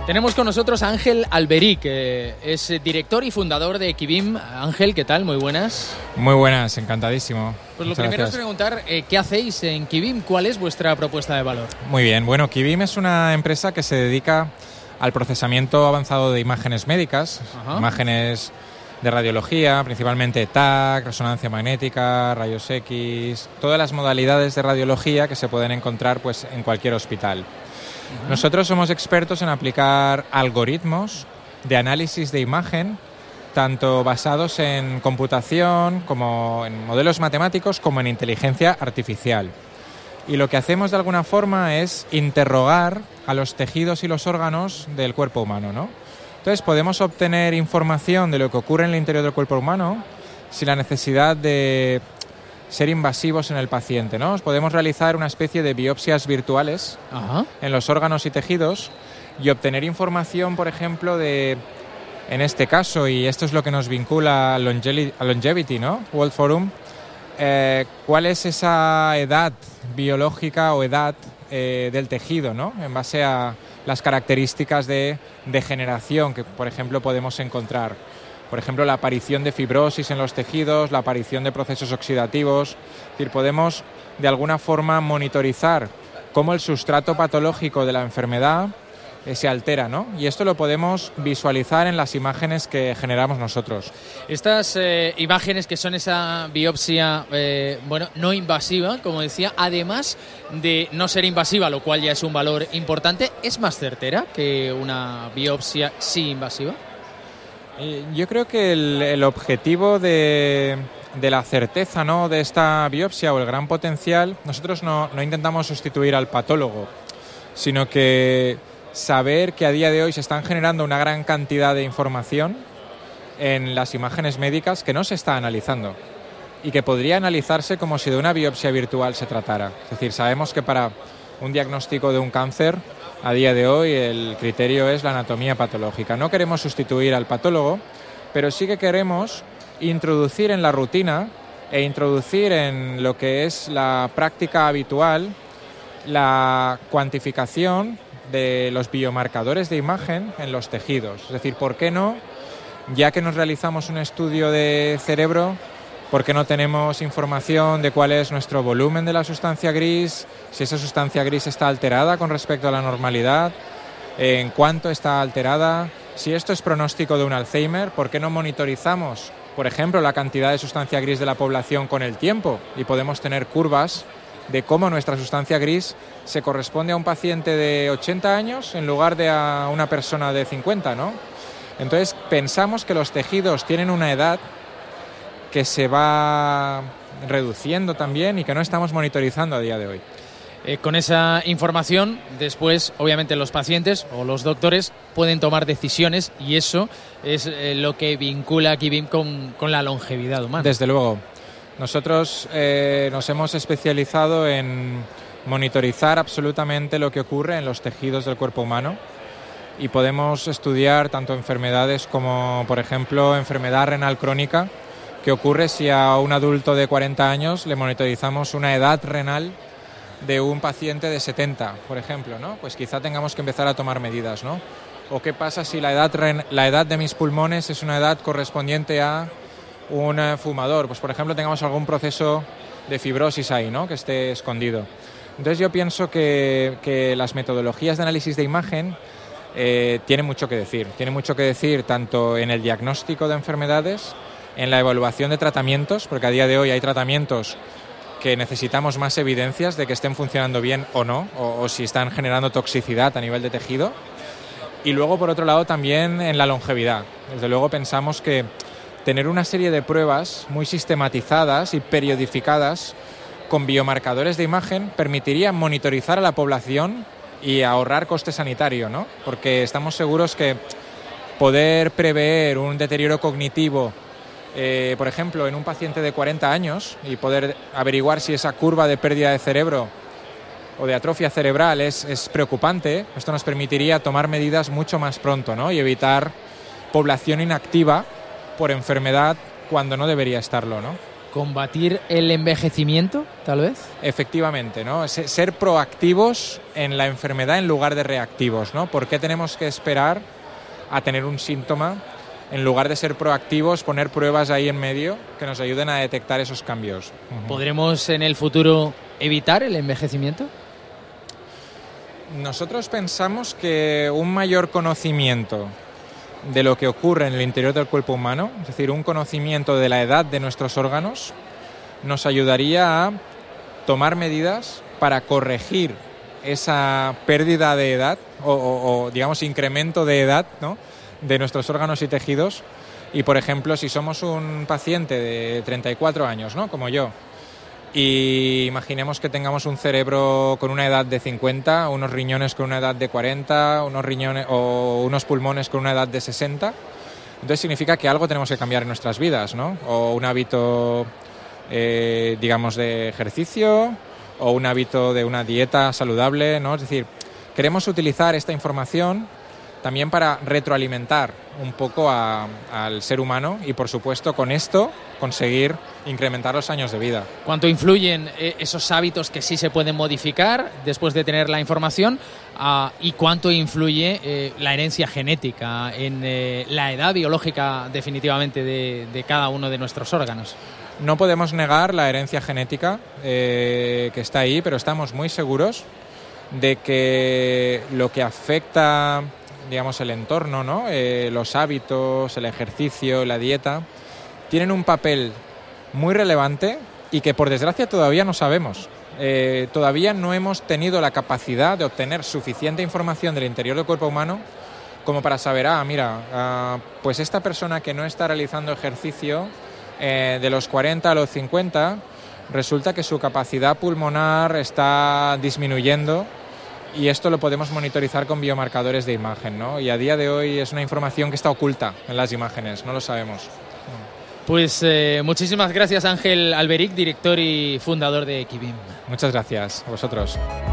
Tenemos con nosotros a Ángel Alberic, que es director y fundador de Equivim. Ángel, ¿qué tal? Muy buenas. Muy buenas, encantadísimo. Pues lo Muchas primero gracias. es preguntar, ¿qué hacéis en Equivim? ¿Cuál es vuestra propuesta de valor? Muy bien, bueno, Equivim es una empresa que se dedica al procesamiento avanzado de imágenes médicas, imágenes de radiología, principalmente TAC, resonancia magnética, rayos X, todas las modalidades de radiología que se pueden encontrar pues, en cualquier hospital. Nosotros somos expertos en aplicar algoritmos de análisis de imagen, tanto basados en computación, como en modelos matemáticos, como en inteligencia artificial. Y lo que hacemos de alguna forma es interrogar a los tejidos y los órganos del cuerpo humano, ¿no? Entonces podemos obtener información de lo que ocurre en el interior del cuerpo humano sin la necesidad de ser invasivos en el paciente, ¿no? Podemos realizar una especie de biopsias virtuales en los órganos y tejidos y obtener información, por ejemplo, de, en este caso, y esto es lo que nos vincula a Longevity, ¿no? World Forum, cuál es esa edad biológica o edad del tejido, ¿no? En base a las características de degeneración que, por ejemplo, podemos encontrar. Por ejemplo, la aparición de fibrosis en los tejidos, la aparición de procesos oxidativos. Es decir, podemos de alguna forma monitorizar cómo el sustrato patológico de la enfermedad se altera, ¿no? Y esto lo podemos visualizar en las imágenes que generamos nosotros. Estas imágenes que son esa biopsia, no invasiva, como decía, además de no ser invasiva, lo cual ya es un valor importante, ¿es más certera que una biopsia sí invasiva? Yo creo que el objetivo de la certeza, ¿no?, de esta biopsia o el gran potencial, nosotros no intentamos sustituir al patólogo, sino que saber que a día de hoy se están generando una gran cantidad de información en las imágenes médicas que no se está analizando y que podría analizarse como si de una biopsia virtual se tratara. Es decir, sabemos que para un diagnóstico de un cáncer, a día de hoy el criterio es la anatomía patológica. No queremos sustituir al patólogo, pero sí que queremos introducir en la rutina e introducir en lo que es la práctica habitual la cuantificación de los biomarcadores de imagen en los tejidos. Es decir, ¿por qué no? Ya que nos realizamos un estudio de cerebro, ¿por qué no tenemos información de cuál es nuestro volumen de la sustancia gris? Si esa sustancia gris está alterada con respecto a la normalidad, en cuánto está alterada. Si esto es pronóstico de un Alzheimer, ¿por qué no monitorizamos, por ejemplo, la cantidad de sustancia gris de la población con el tiempo? Y podemos tener curvas de cómo nuestra sustancia gris se corresponde a un paciente de 80 años en lugar de a una persona de 50, ¿no? Entonces, pensamos que los tejidos tienen una edad que se va reduciendo también y que no estamos monitorizando a día de hoy. Con esa información, después, obviamente, los pacientes o los doctores pueden tomar decisiones y eso es lo que vincula a Equivim con la longevidad humana. Desde luego. Nosotros nos hemos especializado en monitorizar absolutamente lo que ocurre en los tejidos del cuerpo humano y podemos estudiar tanto enfermedades como, por ejemplo, enfermedad renal crónica, que ocurre si a un adulto de 40 años le monitorizamos una edad renal de un paciente de 70, por ejemplo, ¿no? Pues quizá tengamos que empezar a tomar medidas, ¿no? O qué pasa si la edad de mis pulmones es una edad correspondiente a un fumador, pues por ejemplo tengamos algún proceso de fibrosis ahí, ¿no?, que esté escondido. Entonces yo pienso que las metodologías de análisis de imagen tienen mucho que decir tanto en el diagnóstico de enfermedades, en la evaluación de tratamientos, porque a día de hoy hay tratamientos que necesitamos más evidencias de que estén funcionando bien o no, o si están generando toxicidad a nivel de tejido. Y luego, por otro lado, también en la longevidad. Desde luego pensamos que tener una serie de pruebas muy sistematizadas y periodificadas con biomarcadores de imagen permitiría monitorizar a la población y ahorrar coste sanitario, ¿no? Porque estamos seguros que poder prever un deterioro cognitivo, por ejemplo, en un paciente de 40 años y poder averiguar si esa curva de pérdida de cerebro o de atrofia cerebral es preocupante, esto nos permitiría tomar medidas mucho más pronto, ¿no?, y evitar población inactiva por enfermedad cuando no debería estarlo, ¿no? ¿Combatir el envejecimiento, tal vez? Efectivamente, ¿no? Ser proactivos en la enfermedad en lugar de reactivos, ¿no? ¿Por qué tenemos que esperar a tener un síntoma en lugar de ser proactivos, poner pruebas ahí en medio que nos ayuden a detectar esos cambios? ¿Podremos en el futuro evitar el envejecimiento? Nosotros pensamos que un mayor conocimiento de lo que ocurre en el interior del cuerpo humano, es decir, un conocimiento de la edad de nuestros órganos, nos ayudaría a tomar medidas para corregir esa pérdida de edad o digamos, incremento de edad, ¿no?, de nuestros órganos y tejidos. Y, por ejemplo, si somos un paciente de 34 años, ¿no?, como yo, y imaginemos que tengamos un cerebro con una edad de 50, unos riñones con una edad de 40, unos pulmones con una edad de 60, entonces significa que algo tenemos que cambiar en nuestras vidas, ¿no? O un hábito, digamos, de ejercicio, o un hábito de una dieta saludable, ¿no? Es decir, queremos utilizar esta información también para retroalimentar un poco al ser humano y, por supuesto, con esto conseguir incrementar los años de vida. ¿Cuánto influyen esos hábitos que sí se pueden modificar después de tener la información y cuánto influye la herencia genética en la edad biológica definitivamente de cada uno de nuestros órganos? No podemos negar la herencia genética que está ahí, pero estamos muy seguros de que lo que afecta, digamos, el entorno, ¿no?, los hábitos, el ejercicio, la dieta, tienen un papel muy relevante y que, por desgracia, todavía no sabemos. Todavía no hemos tenido la capacidad de obtener suficiente información del interior del cuerpo humano como para saber, pues esta persona que no está realizando ejercicio de los 40 a los 50, resulta que su capacidad pulmonar está disminuyendo. Y esto lo podemos monitorizar con biomarcadores de imagen, ¿no? Y a día de hoy es una información que está oculta en las imágenes, no lo sabemos. Pues muchísimas gracias, Ángel Alberic, director y fundador de Equibim. Muchas gracias a vosotros.